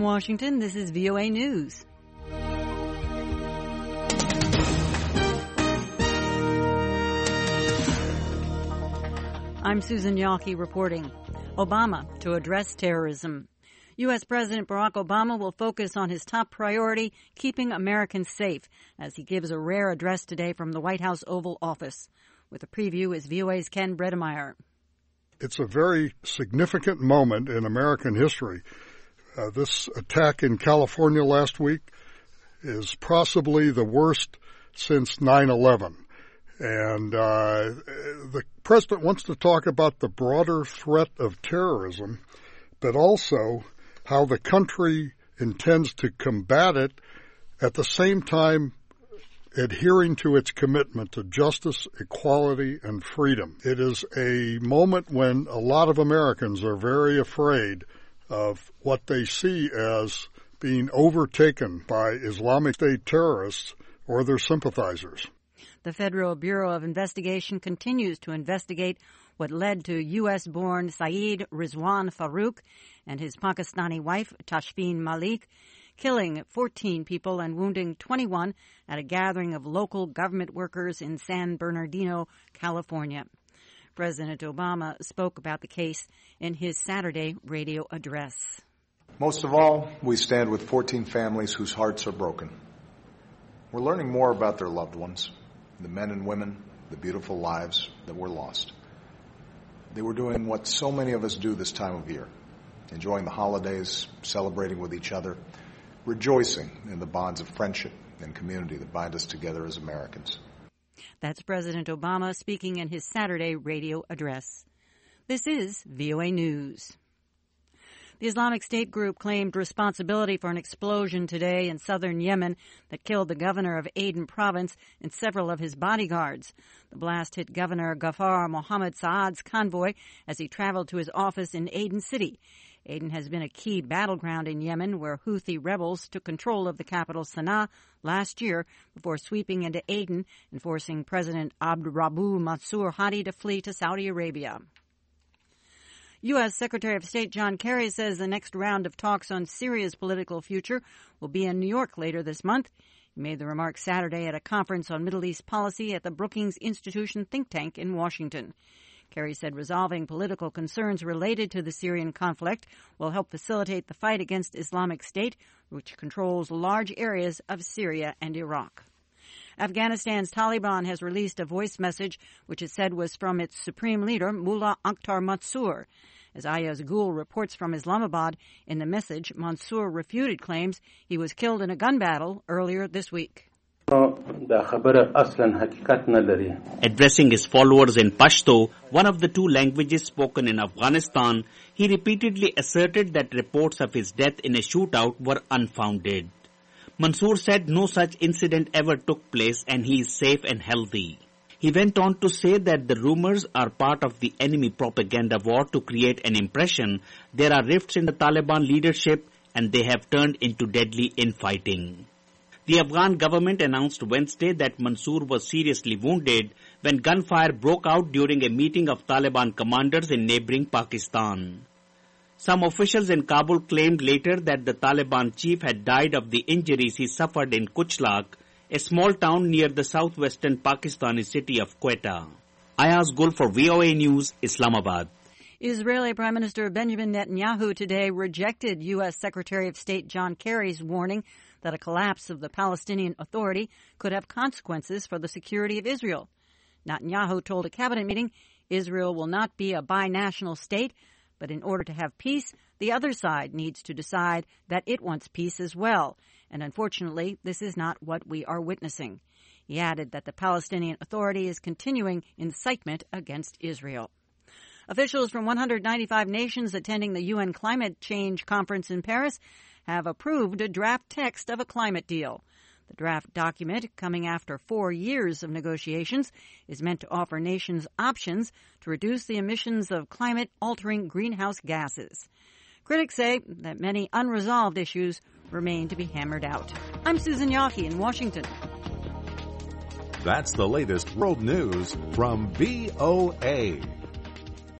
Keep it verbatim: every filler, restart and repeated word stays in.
Washington, this is V O A News. I'm Susan Yawkey reporting. Obama to address terrorism. U S. President Barack Obama will focus on his top priority, keeping Americans safe, as he gives a rare address today from the White House Oval Office. With a preview is V O A's Ken Bredemeyer. It's a very significant moment in American history. Uh, this attack in California last week is possibly the worst since nine eleven. And uh, the president wants to talk about the broader threat of terrorism, but also how the country intends to combat it, at the same time adhering to its commitment to justice, equality, and freedom. It is a moment when a lot of Americans are very afraid of what they see as being overtaken by Islamic State terrorists or their sympathizers. The Federal Bureau of Investigation continues to investigate what led to U S-born Saeed Rizwan Farook and his Pakistani wife, Tashfeen Malik, killing fourteen people and wounding twenty-one at a gathering of local government workers in San Bernardino, California. President Obama spoke about the case in his Saturday radio address. Most of all, we stand with fourteen families whose hearts are broken. We're learning more about their loved ones, the men and women, the beautiful lives that were lost. They were doing what so many of us do this time of year, enjoying the holidays, celebrating with each other, rejoicing in the bonds of friendship and community that bind us together as Americans. That's President Obama speaking in his Saturday radio address. This is V O A News. The Islamic State group claimed responsibility for an explosion today in southern Yemen that killed the governor of Aden province and several of his bodyguards. The blast hit Governor Ghaffar Mohammed Saad's convoy as he traveled to his office in Aden City. Aden has been a key battleground in Yemen, where Houthi rebels took control of the capital Sana'a last year before sweeping into Aden and forcing President Abdurabu Mansur Hadi to flee to Saudi Arabia. U S. Secretary of State John Kerry says the next round of talks on Syria's political future will be in New York later this month. He made the remarks Saturday at a conference on Middle East policy at the Brookings Institution think tank in Washington. Kerry said resolving political concerns related to the Syrian conflict will help facilitate the fight against Islamic State, which controls large areas of Syria and Iraq. Afghanistan's Taliban has released a voice message which it said was from its supreme leader, Mullah Akhtar Mansour. As Ayaz Gul reports from Islamabad, in the message, Mansour refuted claims he was killed in a gun battle earlier this week. Addressing his followers in Pashto, one of the two languages spoken in Afghanistan, he repeatedly asserted that reports of his death in a shootout were unfounded. Mansour said no such incident ever took place and he is safe and healthy. He went on to say that the rumors are part of the enemy propaganda war to create an impression there are rifts in the Taliban leadership and they have turned into deadly infighting. The Afghan government announced Wednesday that Mansour was seriously wounded when gunfire broke out during a meeting of Taliban commanders in neighboring Pakistan. Some officials in Kabul claimed later that the Taliban chief had died of the injuries he suffered in Kuchlak, a small town near the southwestern Pakistani city of Quetta. Ayaz Gul for V O A News, Islamabad. Israeli Prime Minister Benjamin Netanyahu today rejected U S. Secretary of State John Kerry's warning that a collapse of the Palestinian Authority could have consequences for the security of Israel. Netanyahu told a cabinet meeting Israel will not be a binational state, but in order to have peace, the other side needs to decide that it wants peace as well. And unfortunately, this is not what we are witnessing. He added that the Palestinian Authority is continuing incitement against Israel. Officials from one hundred ninety-five nations attending the U N Climate Change Conference in Paris have approved a draft text of a climate deal. The draft document, coming after four years of negotiations, is meant to offer nations options to reduce the emissions of climate-altering greenhouse gases. Critics say that many unresolved issues remain to be hammered out. I'm Susan Yawkey in Washington. That's the latest world news from V O A.